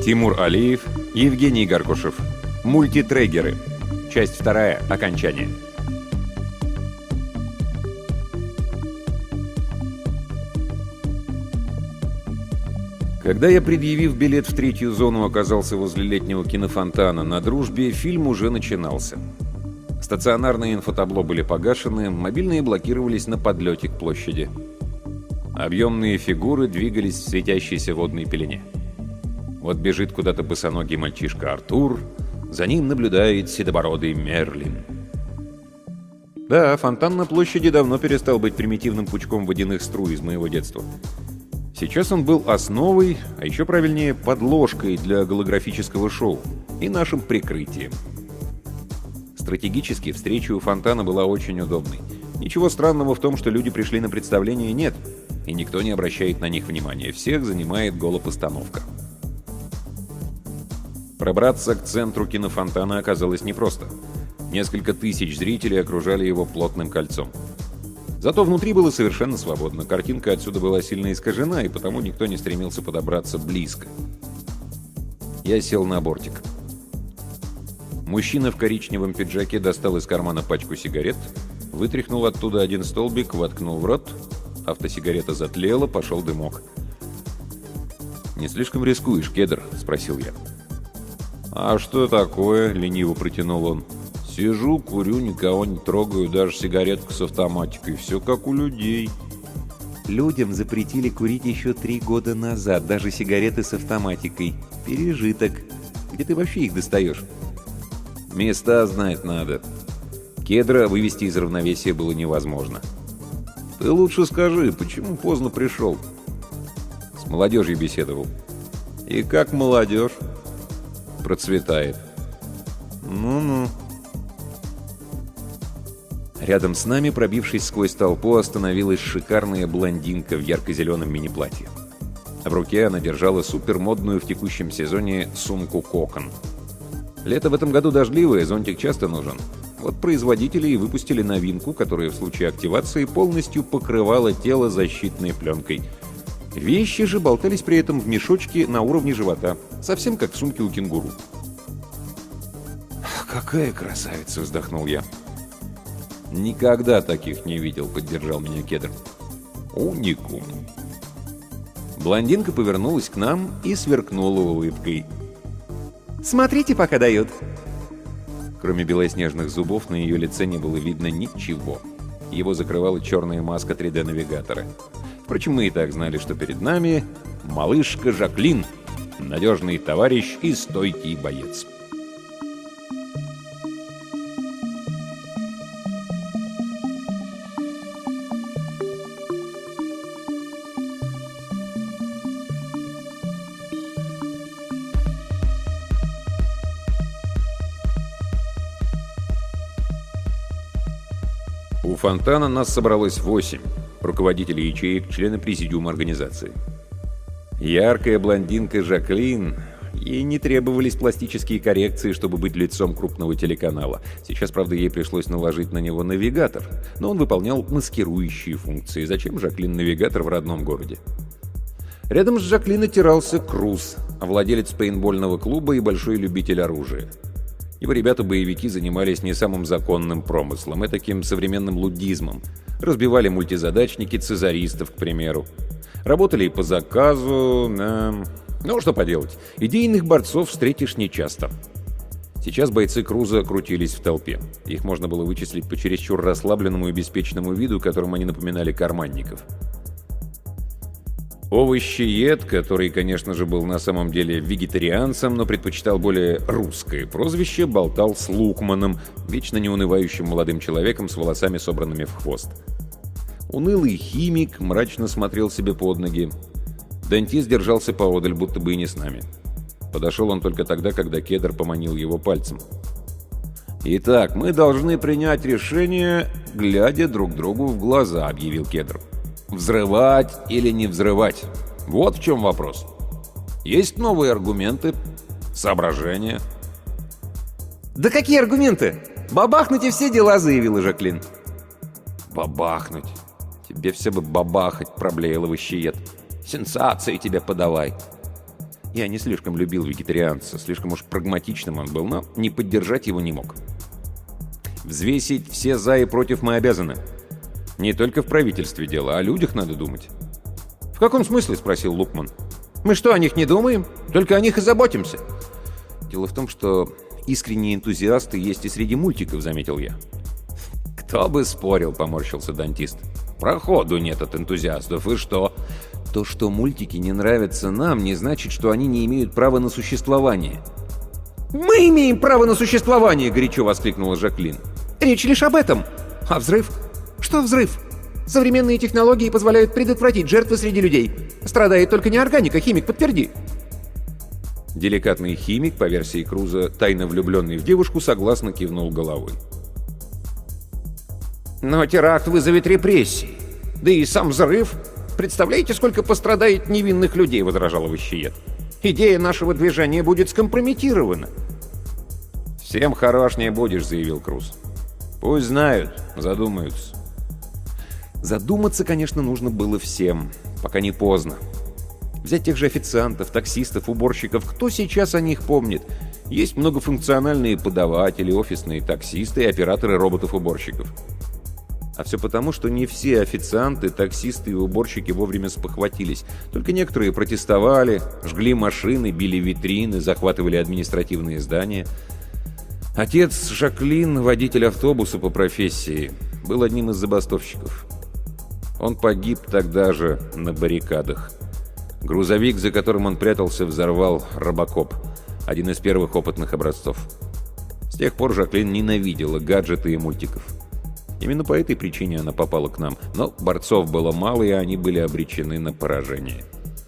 Тимур Алиев, Евгений Горкушев. Мультитрегеры. Часть 2. Окончание. Когда я, предъявив билет в 3-ю зону, оказался возле летнего кинофонтана на Дружбе, фильм уже начинался. Стационарные инфотабло были погашены, мобильные блокировались на подлете к площади. Объемные фигуры двигались в светящейся водной пелене. Вот бежит куда-то босоногий мальчишка Артур, за ним наблюдает седобородый Мерлин. Да, фонтан на площади давно перестал быть примитивным пучком водяных струй из моего детства. Сейчас он был основой, а еще правильнее подложкой для голографического шоу и нашим прикрытием. Стратегически встреча у фонтана была очень удобной. Ничего странного в том, что люди пришли на представление, нет, и никто не обращает на них внимания. Всех занимает голопостановка. Пробраться к центру кинофонтана оказалось непросто. Несколько тысяч зрителей окружали его плотным кольцом. Зато внутри было совершенно свободно. Картинка отсюда была сильно искажена, и потому никто не стремился подобраться близко. Я сел на бортик. Мужчина в коричневом пиджаке достал из кармана пачку сигарет, вытряхнул оттуда один столбик, воткнул в рот. Автосигарета затлела, пошел дымок. «Не слишком рискуешь, Кедр?» — спросил я. «А что такое?» — лениво протянул он. «Сижу, курю, никого не трогаю, даже сигаретку с автоматикой. Все как у людей». «Людям запретили курить еще 3 года назад, даже сигареты с автоматикой. Пережиток. Где ты вообще их достаешь?» «Места знать надо». Кедра вывести из равновесия было невозможно. «Ты лучше скажи, почему поздно пришел?» «С молодежью беседовал». «И как молодежь?» «Процветает». «Ну-ну». Рядом с нами, пробившись сквозь толпу, остановилась шикарная блондинка в ярко-зеленом мини-платье. В руке она держала супермодную в текущем сезоне сумку «Кокон». Лето в этом году дождливое, зонтик часто нужен. Вот производители и выпустили новинку, которая в случае активации полностью покрывала тело защитной пленкой. Вещи же болтались при этом в мешочке на уровне живота, совсем как в сумке у кенгуру. «Какая красавица!» — вздохнул я. «Никогда таких не видел», — поддержал меня Кедр. «Уникум». Блондинка повернулась к нам и сверкнула улыбкой. «Смотрите, пока дают». Кроме белоснежных зубов, на ее лице не было видно ничего. Его закрывала черная маска 3D-навигатора. Впрочем, мы и так знали, что перед нами малышка Жаклин, надежный товарищ и стойкий боец. У фонтана нас собралось 8 руководителей ячеек, члены президиума организации. Яркая блондинка Жаклин, ей не требовались пластические коррекции, чтобы быть лицом крупного телеканала. Сейчас, правда, ей пришлось наложить на него навигатор, но он выполнял маскирующие функции. Зачем Жаклин навигатор в родном городе? Рядом с Жаклин отирался Круз, владелец пейнтбольного клуба и большой любитель оружия. Его ребята-боевики занимались не самым законным промыслом, а таким современным луддизмом. Разбивали мультизадачники цезаристов, к примеру. Работали и по заказу. Ну, что поделать, идейных борцов встретишь нечасто. Сейчас бойцы Круза крутились в толпе. Их можно было вычислить по чересчур расслабленному и беспечному виду, которым они напоминали карманников. Овощеед, который, конечно же, был на самом деле вегетарианцем, но предпочитал более русское прозвище, болтал с Лукманом, вечно неунывающим молодым человеком с волосами, собранными в хвост. Унылый химик мрачно смотрел себе под ноги. Дантист держался поодаль, будто бы и не с нами. Подошел он только тогда, когда Кедр поманил его пальцем. «Итак, мы должны принять решение, глядя друг другу в глаза», — объявил Кедр. «Взрывать или не взрывать? Вот в чем вопрос. Есть новые аргументы, соображения?» «Да какие аргументы? Бабахнуть и все дела», — заявила Жаклин. «Бабахнуть? Тебе все бы бабахать», — проблеял овощеед. «Сенсации тебе подавай». Я не слишком любил вегетарианца, слишком уж прагматичным он был, но не поддержать его не мог. Взвесить все «за» и «против» мы обязаны. Не только в правительстве дело, о людях надо думать. «В каком смысле?» — спросил Лукман. «Мы что, о них не думаем? Только о них и заботимся». «Дело в том, что искренние энтузиасты есть и среди мультиков», — заметил я. «Кто бы спорил», — поморщился дантист. «Проходу нет от энтузиастов, и что?» «То, что мультики не нравятся нам, не значит, что они не имеют права на существование». «Мы имеем право на существование!» — горячо воскликнула Жаклин. «Речь лишь об этом. А взрыв? Что взрыв? Современные технологии позволяют предотвратить жертвы среди людей. Страдает только не органика, химик, подтверди». Деликатный химик, по версии Круза, тайно влюбленный в девушку, согласно кивнул головой. «Но теракт вызовет репрессии. Да и сам взрыв. Представляете, сколько пострадает невинных людей?» — возражал Овощиед. «Идея нашего движения будет скомпрометирована». «Всем хорош не будешь», — заявил Круз. «Пусть знают, задумаются». Задуматься, конечно, нужно было всем, пока не поздно. Взять тех же официантов, таксистов, уборщиков. Кто сейчас о них помнит? Есть многофункциональные подаватели, офисные таксисты и операторы роботов-уборщиков. А все потому, что не все официанты, таксисты и уборщики вовремя спохватились. Только некоторые протестовали, жгли машины, били витрины, захватывали административные здания. Отец Жаклин, водитель автобуса по профессии, был одним из забастовщиков. Он погиб тогда же на баррикадах. Грузовик, за которым он прятался, взорвал робокоп, один из первых опытных образцов. С тех пор Жаклин ненавидела гаджеты и мультиков. Именно по этой причине она попала к нам, но борцов было мало, и они были обречены на поражение.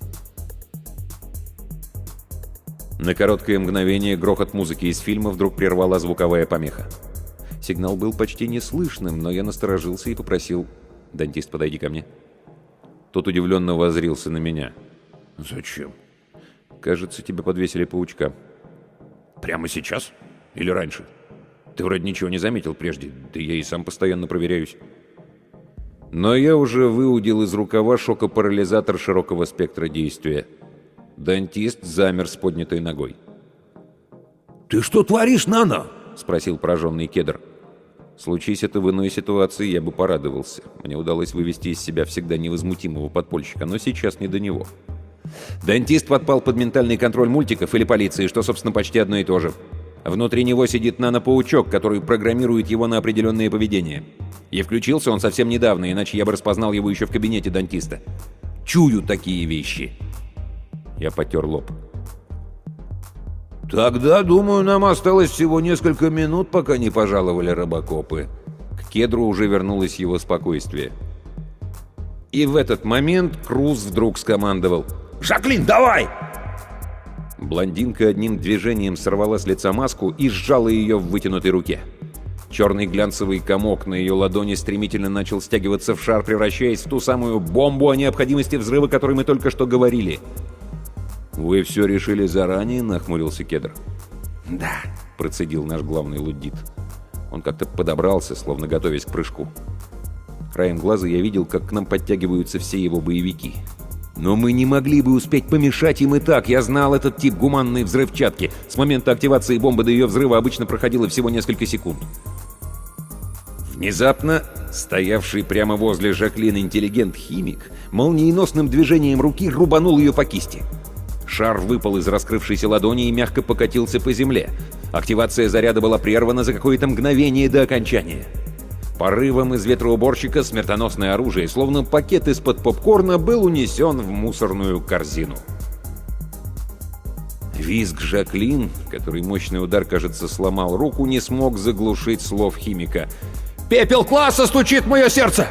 На короткое мгновение грохот музыки из фильма вдруг прервала звуковая помеха. Сигнал был почти неслышным, но я насторожился и попросил: «Дантист, подойди ко мне». Тот удивленно воззрился на меня. «Зачем?» «Кажется, тебя подвесили паучка». «Прямо сейчас? Или раньше? Ты вроде ничего не заметил прежде, да я и сам постоянно проверяюсь». Но я уже выудил из рукава шокопарализатор широкого спектра действия. Дантист замер с поднятой ногой. «Ты что творишь, Нано?» — спросил пораженный Кедр. Случись это в иной ситуации, я бы порадовался. Мне удалось вывести из себя всегда невозмутимого подпольщика, но сейчас не до него. Дантист подпал под ментальный контроль мультиков или полиции, что, собственно, почти одно и то же. Внутри него сидит нано-паучок, который программирует его на определенное поведение. И включился он совсем недавно, иначе я бы распознал его еще в кабинете дантиста. Чую такие вещи. Я потер лоб. «Тогда, думаю, нам осталось всего несколько минут, пока не пожаловали робокопы». К Кедру уже вернулось его спокойствие. И в этот момент Круз вдруг скомандовал: «Жаклин, давай!» Блондинка одним движением сорвала с лица маску и сжала ее в вытянутой руке. Черный глянцевый комок на ее ладони стремительно начал стягиваться в шар, превращаясь в ту самую бомбу о необходимости взрыва, о которой мы только что говорили. «Вы все решили заранее?» — нахмурился Кедр. «Да», — процедил наш главный луддит. Он как-то подобрался, словно готовясь к прыжку. Краем глаза я видел, как к нам подтягиваются все его боевики. Но мы не могли бы успеть помешать им и так. Я знал этот тип гуманной взрывчатки. С момента активации бомбы до ее взрыва обычно проходило всего несколько секунд. Внезапно стоявший прямо возле Жаклин интеллигент-химик молниеносным движением руки рубанул ее по кисти. Шар выпал из раскрывшейся ладони и мягко покатился по земле. Активация заряда была прервана за какое-то мгновение до окончания. Порывом из ветроуборщика смертоносное оружие, словно пакет из-под попкорна, был унесен в мусорную корзину. Визг Жаклин, который мощный удар, кажется, сломал руку, не смог заглушить слов химика. «Пепел класса стучит в мое сердце!»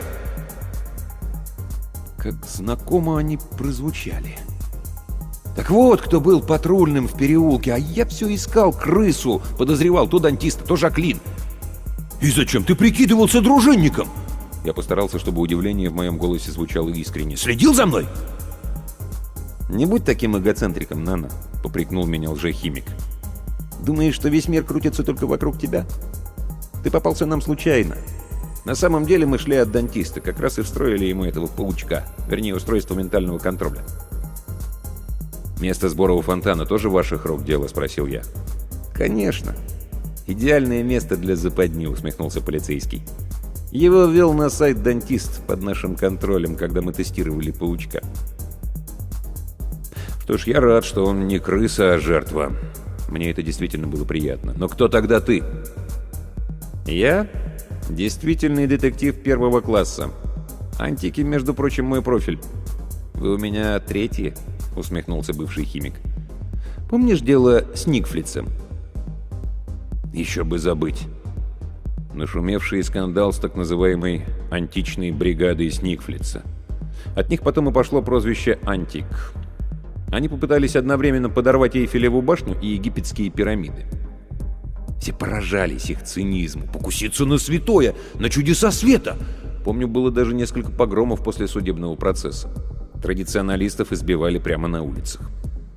Как знакомо они прозвучали. Так вот, кто был патрульным в переулке, а я все искал крысу, подозревал то дантиста, то Жаклин. «И зачем ты прикидывался дружинником?» Я постарался, чтобы удивление в моем голосе звучало искренне. «Следил за мной?» «Не будь таким эгоцентриком, Нано», — попрекнул меня лжехимик. «Думаешь, что весь мир крутится только вокруг тебя? Ты попался нам случайно. На самом деле мы шли от дантиста, как раз и встроили ему этого паучка, вернее, устройство ментального контроля». «Место сбора у фонтана тоже ваших рук дело?» — спросил я. «Конечно. «Идеальное место для западни», — усмехнулся полицейский. «Его ввел на сайт дантист под нашим контролем, когда мы тестировали паучка». «Что ж, я рад, что он не крыса, а жертва. Мне это действительно было приятно. Но кто тогда ты?» «Я действительный детектив первого класса. Антики, между прочим, мой профиль». «Вы у меня третьи», — усмехнулся бывший химик. «Помнишь дело с Никфлицем?» «Еще бы забыть. Нашумевший скандал с так называемой античной бригадой Сникфлица. От них потом и пошло прозвище «Антик». Они попытались одновременно подорвать Эйфелеву башню и египетские пирамиды. Все поражались их цинизму. Покуситься на святое, на чудеса света! Помню, было даже несколько погромов после судебного процесса. Традиционалистов избивали прямо на улицах.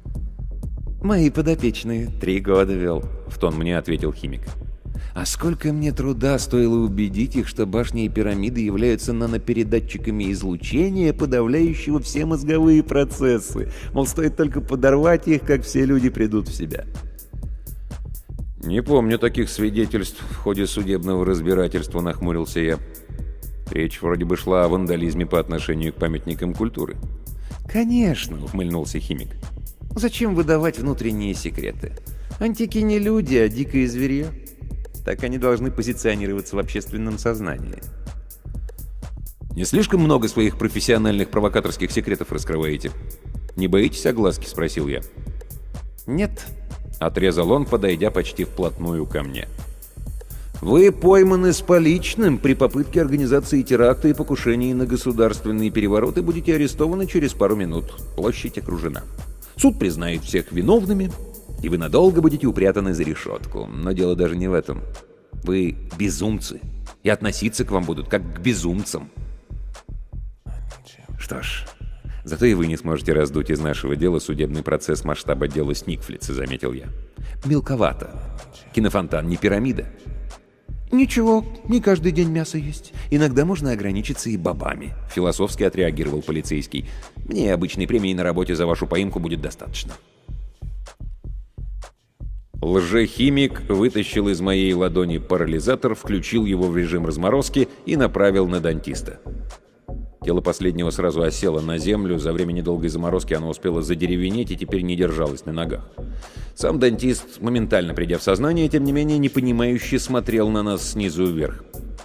«Мои подопечные 3 года вел», — в тон мне ответил химик. «А сколько мне труда стоило убедить их, что башни и пирамиды являются нанопередатчиками излучения, подавляющего все мозговые процессы. Мол, стоит только подорвать их, как все люди придут в себя». «Не помню таких свидетельств в ходе судебного разбирательства», — нахмурился я. «Речь вроде бы шла о вандализме по отношению к памятникам культуры». «Конечно», — ухмыльнулся химик. «Зачем выдавать внутренние секреты? Антики не люди, а дикое зверье. Так они должны позиционироваться в общественном сознании». «Не слишком много своих профессиональных провокаторских секретов раскрываете? Не боитесь огласки?» — спросил я. «Нет», — отрезал он, подойдя почти вплотную ко мне. «Вы пойманы с поличным при попытке организации теракта и покушении на государственный переворот и будете арестованы через пару минут. Площадь окружена. Суд признает всех виновными, и вы надолго будете упрятаны за решетку. Но дело даже не в этом. Вы безумцы, и относиться к вам будут как к безумцам». «Что ж, зато и вы не сможете раздуть из нашего дела судебный процесс масштаба дела Сникфлица», — заметил я. «Мелковато. Кинофонтан не пирамида». «Ничего, не каждый день мясо есть. Иногда можно ограничиться и бобами», — философски отреагировал полицейский. «Мне обычной премии на работе за вашу поимку будет достаточно». Лжехимик вытащил из моей ладони парализатор, включил его в режим разморозки и направил на дантиста. Тело последнего сразу осело на землю, за время недолгой заморозки оно успело задеревенеть и теперь не держалось на ногах. Сам дантист, моментально придя в сознание, тем не менее непонимающе смотрел на нас снизу вверх.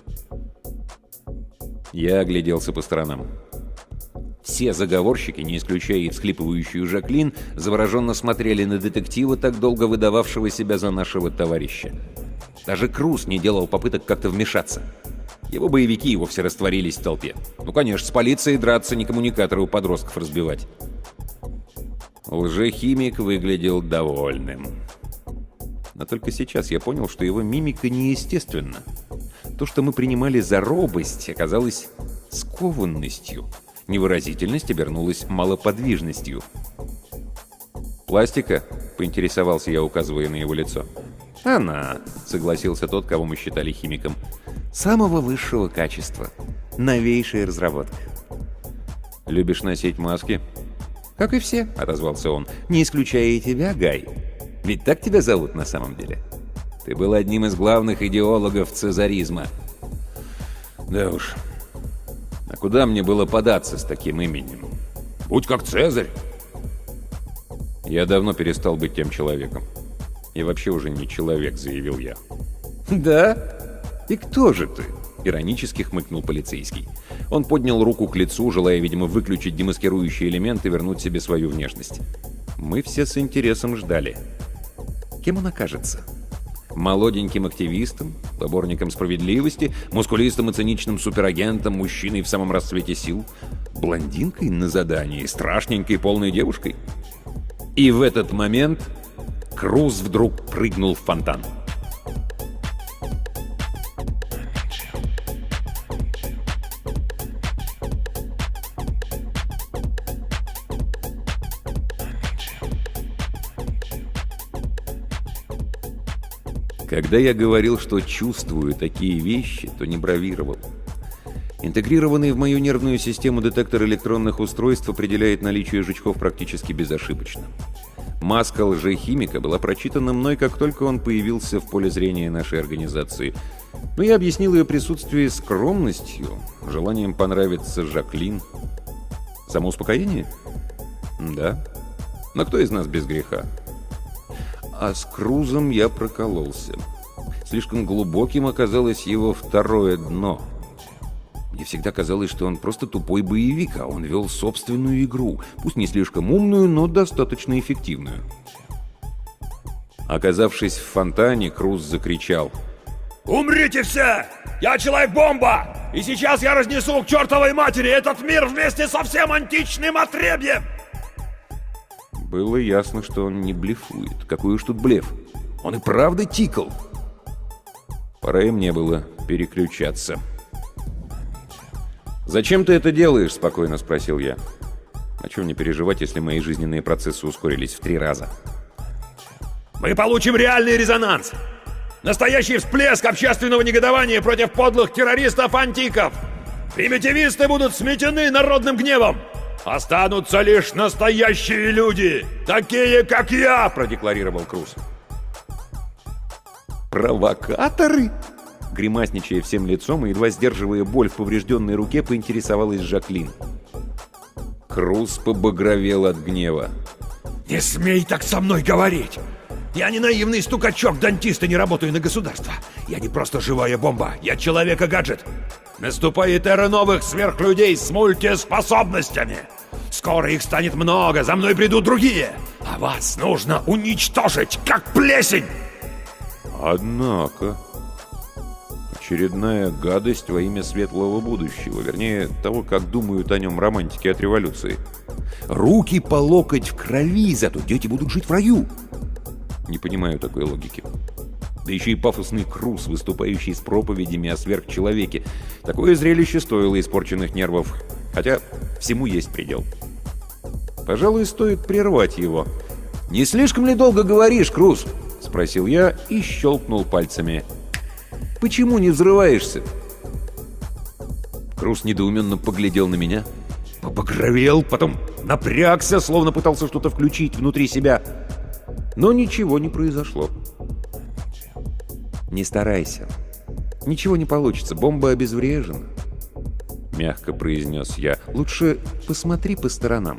Я огляделся по сторонам. Все заговорщики, не исключая и всхлипывающую Жаклин, завороженно смотрели на детектива, так долго выдававшего себя за нашего товарища. Даже Круз не делал попыток как-то вмешаться. Его боевики и вовсе растворились в толпе. Ну, конечно, с полицией драться, не коммуникаторы у подростков разбивать. Лжехимик выглядел довольным. Но только сейчас я понял, что его мимика неестественна. То, что мы принимали за робость, оказалось скованностью. Невыразительность обернулась малоподвижностью. «Пластика?» — поинтересовался я, указывая на его лицо. «Она», — согласился тот, кого мы считали химиком. «Самого высшего качества. Новейшая разработка». «Любишь носить маски?» «Как и все», — отозвался он. «Не исключая и тебя, Гай. Ведь так тебя зовут на самом деле. Ты был одним из главных идеологов цезаризма». «Да уж. А куда мне было податься с таким именем? Будь как Цезарь». «Я давно перестал быть тем человеком. И вообще уже не человек», — заявил я. «Да? И кто же ты?» — иронически хмыкнул полицейский. Он поднял руку к лицу, желая, видимо, выключить демаскирующий элемент и вернуть себе свою внешность. Мы все с интересом ждали. Кем он окажется? Молоденьким активистом, поборником справедливости, мускулистым и циничным суперагентом, мужчиной в самом расцвете сил, блондинкой на задании, страшненькой полной девушкой? И в этот момент Круз вдруг прыгнул в фонтан. Когда я говорил, что чувствую такие вещи, то не бравировал. Интегрированный в мою нервную систему детектор электронных устройств определяет наличие жучков практически безошибочно. Маска лжехимика была прочитана мной, как только он появился в поле зрения нашей организации. Но я объяснил ее присутствие скромностью, желанием понравиться Жаклин. Самоуспокоение? Да. Но кто из нас без греха? А с Крузом я прокололся. Слишком глубоким оказалось его второе дно. Мне всегда казалось, что он просто тупой боевик, а он вел собственную игру, пусть не слишком умную, но достаточно эффективную. Оказавшись в фонтане, Круз закричал: «Умрите все! Я Человек-бомба! И сейчас я разнесу к чертовой матери этот мир вместе со всем античным отребьем!» Было ясно, что он не блефует. Какой уж тут блеф. Он и правда тикал. Пора и мне было переключаться. «Зачем ты это делаешь?» — спокойно спросил я. «А чего мне переживать, если мои жизненные процессы ускорились в 3 раза?» «Мы получим реальный резонанс! Настоящий всплеск общественного негодования против подлых террористов-антиков! Примитивисты будут сметены народным гневом! Останутся лишь настоящие люди, такие как я!» — продекларировал Круз. «Провокаторы?» Гримасничая всем лицом и едва сдерживая боль в поврежденной руке, поинтересовалась Жаклин. Круз побагровел от гнева. «Не смей так со мной говорить! Я не наивный стукачок-дантист и не работаю на государство. Я не просто живая бомба, я человека-гаджет. Наступает эра новых сверхлюдей с мультиспособностями. Скоро их станет много, за мной придут другие. А вас нужно уничтожить, как плесень!» Однако... очередная гадость во имя светлого будущего, вернее, того, как думают о нем романтики от революции. Руки по локоть в крови, зато дети будут жить в раю. Не понимаю такой логики. Да еще и пафосный Круз, выступающий с проповедями о сверхчеловеке. Такое зрелище стоило испорченных нервов, хотя всему есть предел. Пожалуй, стоит прервать его. «Не слишком ли долго говоришь, Круз?» — спросил я и щелкнул пальцами. «Почему не взрываешься?» Круз недоуменно поглядел на меня, побагровел, потом напрягся, словно пытался что-то включить внутри себя. Но ничего не произошло. «Не старайся. Ничего не получится, бомба обезврежена», — мягко произнес я. «Лучше посмотри по сторонам».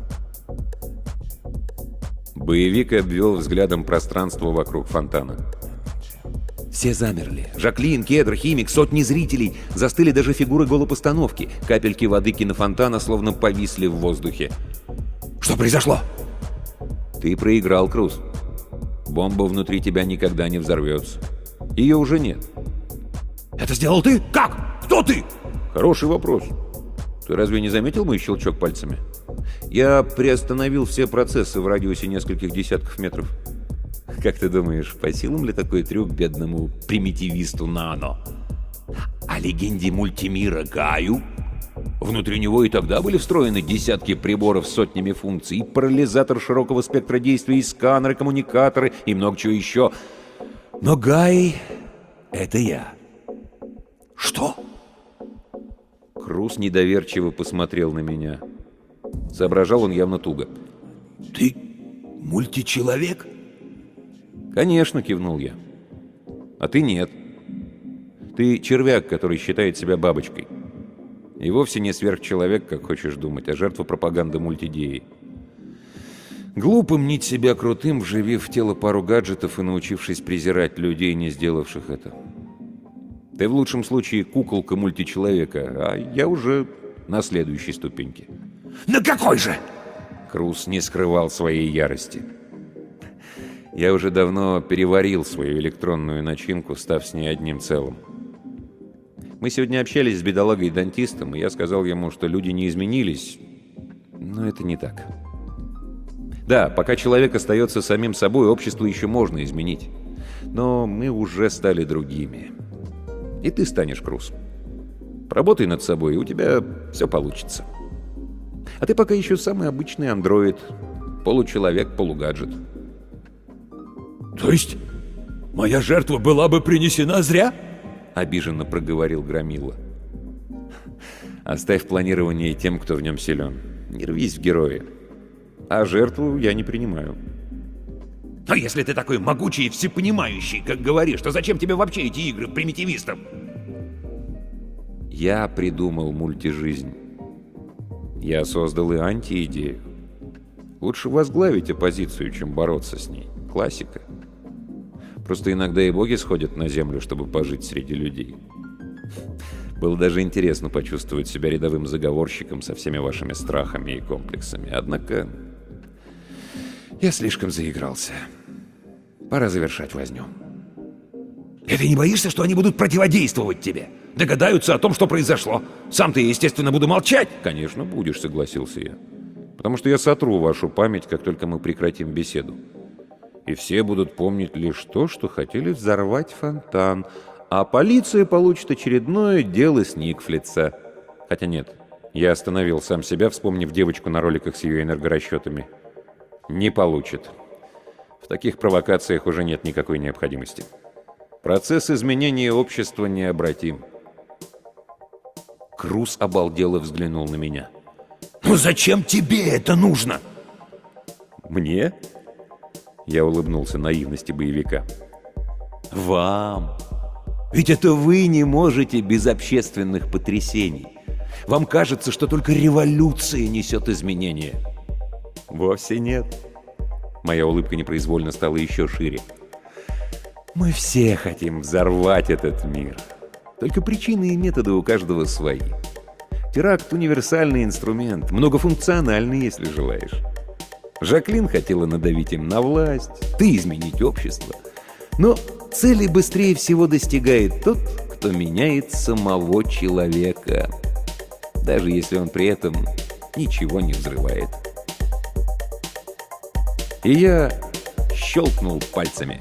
Боевик обвел взглядом пространство вокруг фонтана. Все замерли. Жаклин, Кедр, Химик, сотни зрителей. Застыли даже фигуры голопостановки. Капельки воды кинофонтана словно повисли в воздухе. «Что произошло?» «Ты проиграл, Круз. Бомба внутри тебя никогда не взорвется. Ее уже нет». «Это сделал ты? Как? Кто ты?» «Хороший вопрос. Ты разве не заметил мой щелчок пальцами? Я приостановил все процессы в радиусе нескольких десятков метров. Как ты думаешь, по силам ли такой трюк бедному примитивисту Нано? А легенде мультимира Гаю? Внутри него и тогда были встроены десятки приборов с сотнями функций, и парализатор широкого спектра действий, и сканеры, коммуникаторы, и много чего еще. Но Гай — это я». «Что?» Круз недоверчиво посмотрел на меня. Соображал он явно туго. «Ты мультичеловек?» «Конечно», — кивнул я. «А ты нет. Ты червяк, который считает себя бабочкой. И вовсе не сверхчеловек, как хочешь думать, а жертва пропаганды мультидеи. Глупо мнить себя крутым, вживив в тело пару гаджетов и научившись презирать людей, не сделавших это. Ты в лучшем случае куколка мультичеловека, а я уже на следующей ступеньке». «На какой же?» Круз не скрывал своей ярости. Я уже давно переварил свою электронную начинку, став с ней одним целым. Мы сегодня общались с бедолагой-дантистом, и я сказал ему, что люди не изменились, но это не так. Да, пока человек остается самим собой, общество еще можно изменить. Но мы уже стали другими. И ты станешь, Круз. Поработай над собой, и у тебя все получится. А ты пока еще самый обычный андроид. Получеловек, полугаджет. «То есть моя жертва была бы принесена зря?» — обиженно проговорил Громила. Оставь планирование тем, кто в нем силен. Не рвись в герои. А жертву я не принимаю. А если ты такой могучий и всепонимающий, как говоришь, то зачем тебе вообще эти игры примитивистам? Я придумал мультижизнь. Я создал и антиидею. Лучше возглавить оппозицию, чем бороться с ней. Классика. Просто иногда и боги сходят на землю, чтобы пожить среди людей. Было даже интересно почувствовать себя рядовым заговорщиком со всеми вашими страхами и комплексами. Однако я слишком заигрался. Пора завершать возню. И ты не боишься, что они будут противодействовать тебе? Догадаются о том, что произошло? Сам ты, естественно, буду молчать. Конечно, будешь, согласился я. Потому что я сотру вашу память, как только мы прекратим беседу. И все будут помнить лишь то, что хотели взорвать фонтан, а полиция получит очередное дело с Никфлица. Хотя нет, я остановил сам себя, вспомнив девочку на роликах с ее энергорасчетами. Не получит. В таких провокациях уже нет никакой необходимости. Процесс изменения общества необратим. Круз обалдело взглянул на меня. Ну зачем тебе это нужно? Мне? Я улыбнулся наивности боевика. Вам. Ведь это вы не можете без общественных потрясений. Вам кажется, что только революция несет изменения. Вовсе нет. Моя улыбка непроизвольно стала еще шире. Мы все хотим взорвать этот мир. Только причины и методы у каждого свои. Теракт — универсальный инструмент, многофункциональный, если желаешь. Жаклин хотела надавить им на власть, ты изменить общество. Но цели быстрее всего достигает тот, кто меняет самого человека, даже если он при этом ничего не взрывает. И я щелкнул пальцами.